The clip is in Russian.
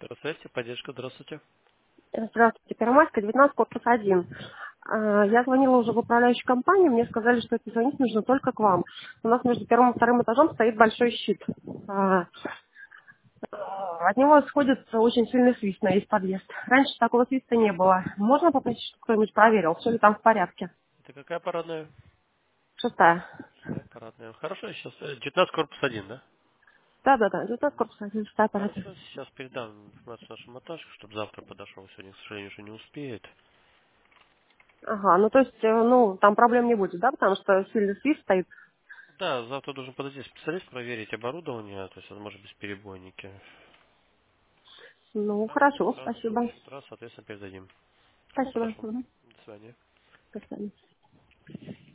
Здравствуйте, поддержка, здравствуйте. Здравствуйте, Первомайская, 19, корпус 1. Я звонила уже в управляющую компанию, мне сказали, что это звонить нужно только к вам. У нас между первым и вторым этажом стоит большой щит. От него исходит очень сильный свист на весь подъезд. Раньше такого свиста не было. Можно попросить, чтобы кто-нибудь проверил, все ли там в порядке? Это какая парадная? Шестая. Шестая парадная. Хорошо, сейчас 19 корпус 1, да? Да-да-да, 19 корпус 1, шестая парадная. Хорошо, сейчас передам информацию нашему этажу, чтобы завтра подошел. Сегодня, к сожалению, уже не успеет. Ага, ну то есть, там проблем не будет, да, потому что сильный свист стоит. Да, завтра должен подойти специалист проверить оборудование, то есть, возможно, бесперебойники. Ну, Да, хорошо, с спасибо. утра, соответственно, передадим. Спасибо. Хорошо. Мгм. До свидания. До свидания.